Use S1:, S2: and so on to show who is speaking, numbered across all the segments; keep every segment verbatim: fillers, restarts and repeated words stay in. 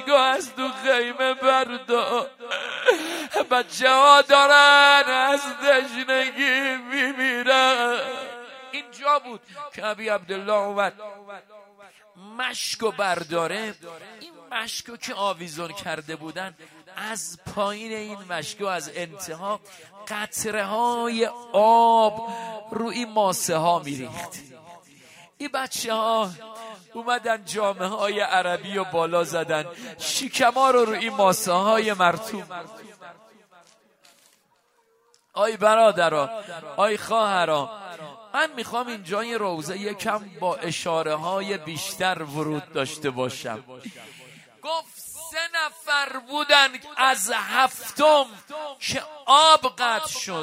S1: مشکو از تو خیمه بردار. بچه ها دارن از تشنگی میمیرن. اینجا بود که ابی عبدالله اومد مشکو برداره. این مشکو که آویزون کرده بودن، از پایین این مشکو از انتها قطره های آب روی ماسه ها میریخت. این بچه ها اومدن جامعه های عربی و بالا زدن، شیکما رو روی ماسه های مرطوب. آی برادرها، آی خواهرها، من میخوام اینجا این روزه یکم با اشاره های بیشتر ورود داشته باشم. گفت سه نفر بودن از هفتم که آب قطع شد.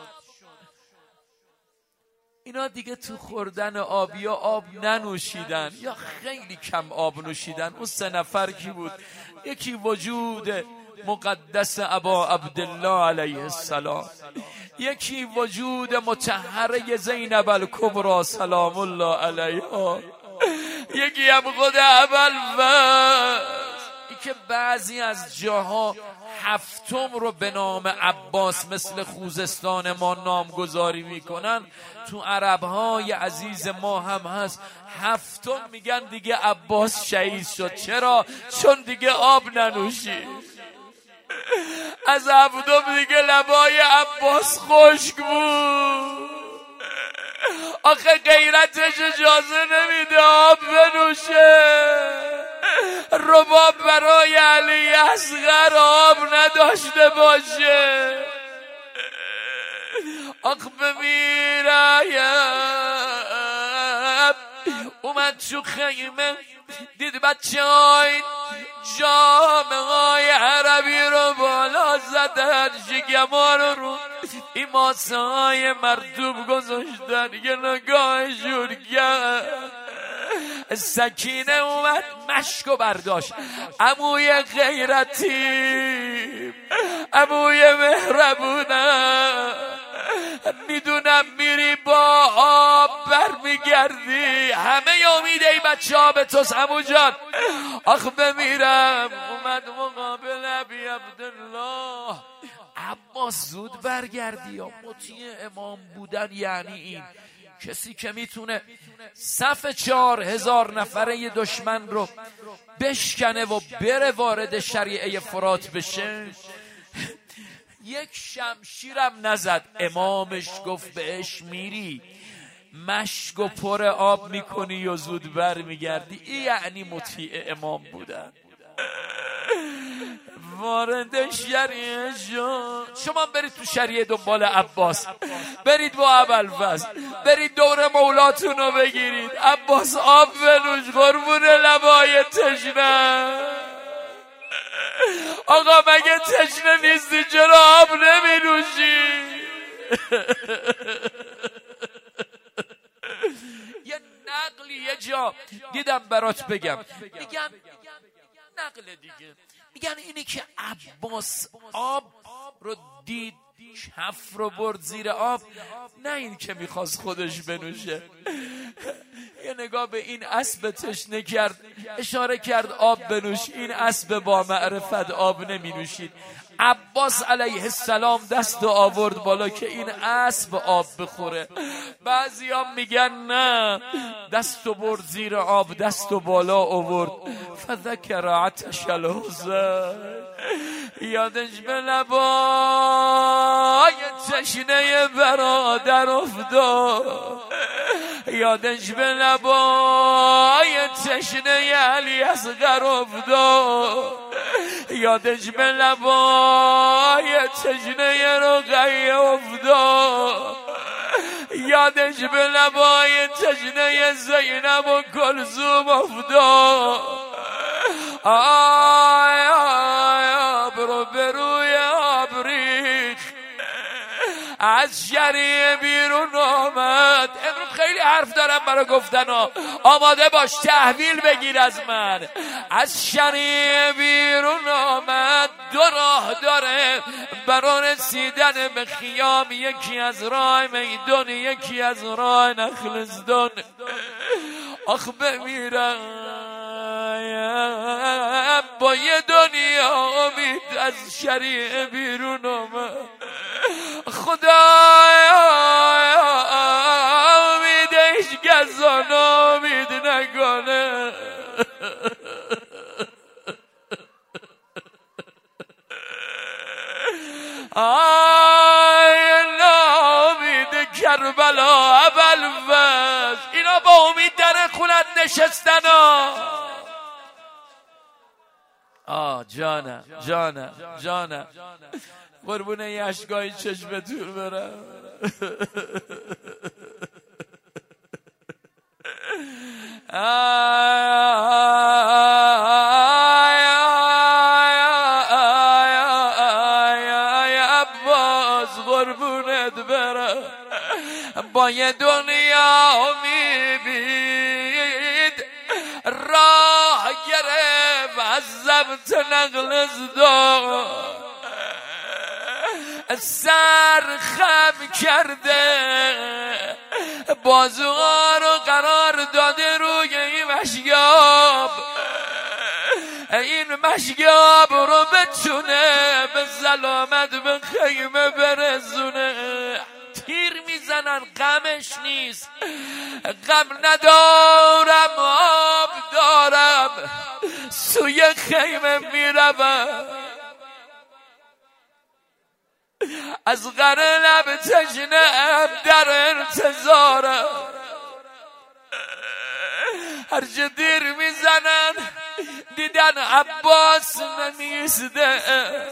S1: اینا دیگه تو خوردن آب یا آب ننوشیدن یا خیلی کم آب نوشیدن. اون سه نفر کی بود؟ یکی وجود مقدس ابا عبدالله علیه السلام، یکی وجود مطهره زینب الکبری سلام الله علیها، یکی هم خود ابوالفضل. ای که بعضی از جاها هفتم رو به نام عباس مثل خوزستان ما نامگذاری میکنن، تو عربهای عزیز ما هم هست. هفتم میگن دیگه عباس شهید شد. چرا؟ چون دیگه آب ننوشید. از هفتم دیگه لبای عباس خشک بود. آخه غیرتش اجازه نمیده آب بنوشه. رباب برای علی اصغر آب نداشته باشه. آخ بمیرایم. اومد تو خیمه، دید بچه های جامعه های عربی رو بالا زدن، شکما رو رو این ماسه های مرطوب گذاشتن. یه نگاهشون کرد، سکینه اومد مشکو برداشت. عموی غیرتی، عموی مهربونم، میدونم میری با آب برمیگردی، همه امید ای بچه ها به توست عمو جان. آخ بمیرم. اومد مقابل ابی عبدالله. عباس زود برگردی. یا مطیع امام بودن یعنی این کسی که میتونه صف چهار هزار نفره دشمن رو بشکنه و بره وارد شریعه فرات بشه. یک شمشیرم نزد. امامش گفت بهش میری مشک و پر آب میکنی و زود بر میگردی. این یعنی مطیع امام بودن. وارد شریعه شد. شما برید تو شریعه دنبال عباس، برید با ابوالفضل، برید دور مولاتون رو بگیرید. عباس آب بنوش قربون لبای تشنه. آقا مگه تشنه نیستی چرا آب نمی نوشی؟ یه نقلی یه جا دیدم برات بگم، میگن نقل دیگه، میگن اینی که عباس آب رو دید کف رو برد زیر آب، نه این که میخواست خودش بنوشه. یه نگاه به این اسب تشنه کرد، اشاره کرد آب بنوش. این اسب با معرفت آب نمی نوشید. عباس علیه السلام دست آورد بالا که این اسب آب بخوره. بعضی هم میگن نه، دست برد زیر آب، دست بالا آورد. فذکر عطش الحزن، یادش به لبای تشنه برادر افتاد، یادش به لبای تشنه علی اصغر افتاد، یادش به لبای تشنه رقیه افتاد، یادش به لبای تشنه زینب و کلثوم افتاد. آی آی آب رو به روی آب ریخ، از شریعه بیرون آمد. امروز خیلی حرف دارم برای گفتن ها، آماده باش تحویل بگیر از من. از شریعه بیرون آمد، دو راه داره برای رسیدن به خیام، یکی از راه میدان، یکی از راه نخلستان. آخ بمیرم با یه دنیا امید از شریعه بیرون اومد. خدایا امیدش گزان امید نکنه. آی نامید کربلا ابوالفضل، اینا با امید در خونت نشستن. آه جانم جانم جانم قربونه یشگاهی چشم تور برم. قربونت برم با یه دنیا امید راه گرفت از ضبط نقل زدان، سر خم کرده بازوها رو قرار داده روی این مشیاب، این مشیاب رو بتونه به سلامت به خیمه برسونه. تیر میزنن غمش نیست، غم ندارم آب دارم سوی خیمه میروم، از غره لب تشنه در انتظارم. هر چه دیر میزنن دیدن عباس نیسته.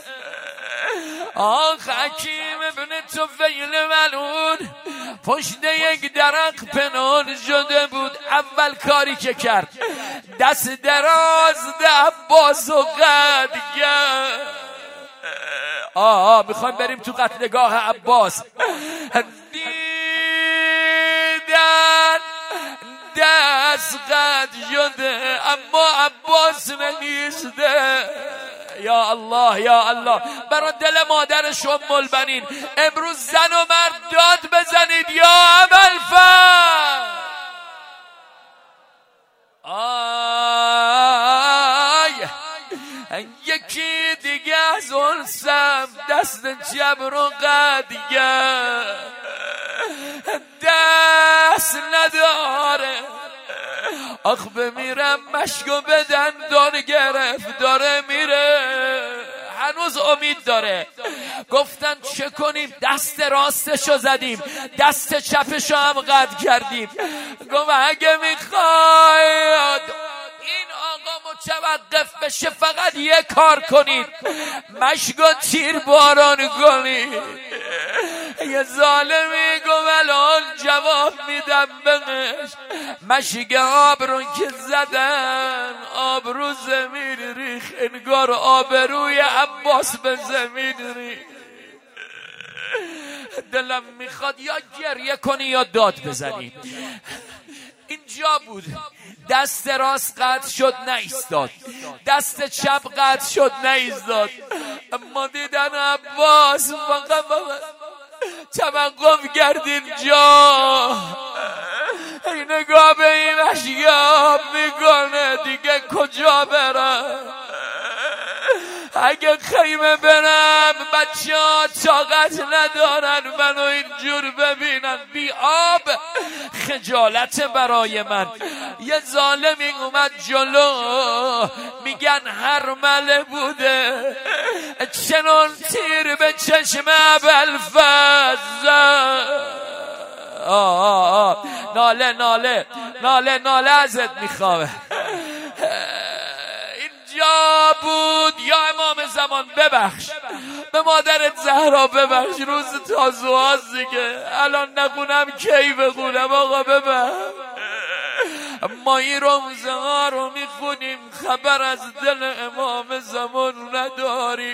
S1: آخ حکیم ابن طفیل ملعون پشت یک درخت پنهان شده بود. اول کاری که کرد دست دراز ده عباس و قد کرد. آه میخوایم بریم تو قتلگاه عباس. دیدن دست قد شده اما عباس نیسته. یا الله یا الله، برای دل مادرش ام البنین امروز زن و مرد داد بزنید یا ابوالفضل. آی یکی دیگه از انسم دست چپ رو قد کرد، دست نداره. آخ بمیرم مشکو بدن دار گرفت داره میره، هنوز امید داره. گفتن چه کنیم؟ دست راستشو زدیم، دست چپشو هم قطع کردیم. گفت اگه میخواید این آقا متوقف بشه فقط یه کار کنید، مشکو تیر باران کنید. یه ظالمی گفت الان جواب میدم بهش. مشک آب رو که زدن آبرو زمین ریخ، انگار آبروی عباس به زمین ریخ. دلم میخواد یا گریه کنی یا داد بزنی. اینجا بود دست راست قطع شد نایستاد، دست چپ قطع شد نایستاد، اما دیدن عباس فقط توقف کرد اینجا. این نگاه به این اشیاب میکنه دیگه کجا برم؟ اگه خیمه برم بچه ها طاقت ندارن منو اینجور ببینن بی آب. خجالت برای من. یه ظالمی اومد جلو میگن هرمله بوده، چنون تیر به چشم ابوالفضل. آه آه آه ناله ناله ناله ناله ازت میخواه. اینجا بود یا امام زمان ببخش، به مادرت زهرا ببخش، روز تازوهاست دیگه، الان نخونم کی بخونم آقا ببخش. ما این روزه ها رو میخونیم خبر از دل امام زمان نداری.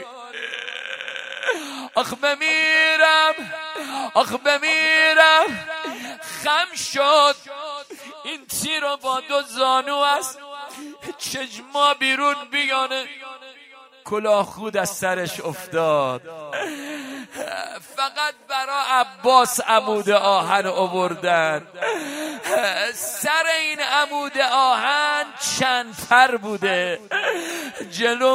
S1: آخ بمیرم آخ بمیرم. خم شد این تیر رو با دو زانو است چشما بیرون بیانه، کلاه خود از سرش افتاد. فقط برا عباس عمود آهن آوردن. سر این عمود آهن چند پر بوده. جلو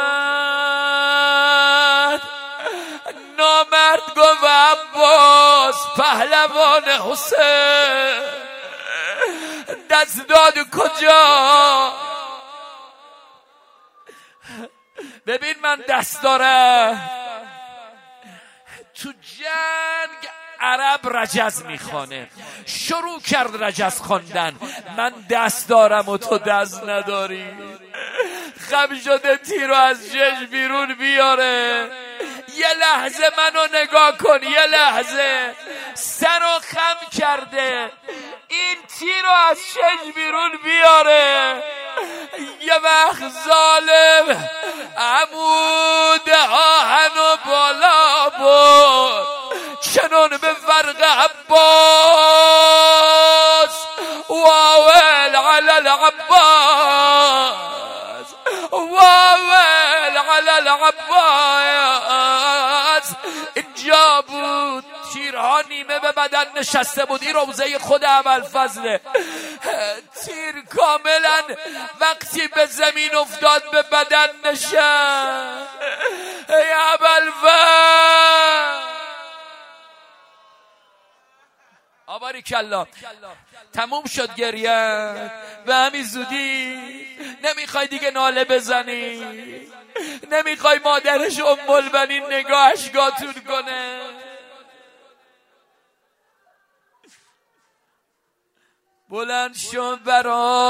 S1: اومد نامرد گفت عباس پهلوان حسین دست داد کجا؟ ببین من دست دارم. تو جنگ عرب رجز میخوانه، شروع کرد رجز خواندن. من دست دارم و تو دست نداری. خم شده تیرو از جش بیرون بیاره. یه لحظه منو نگاه کن، یه لحظه. سرو خم کرده این تیرو از شش بیرون بیاره. یه وقت ظالم عمود آهنو بالا برد چنون به فرق عباس واول علی العباس واول علی العباس. اینجا بود تیرها نیمه به بدن نشسته بود. این روزه خود ابوالفضله. تیر کاملا وقتی به زمین افتاد به بدن نشست. ای ابوالفضل آباری کلا تموم شد گریه. به همین زودی نمیخوای دیگه ناله بزنی، نمیخوای مادرش ام البنین نگاهش گاتون کنه. بلند شد برام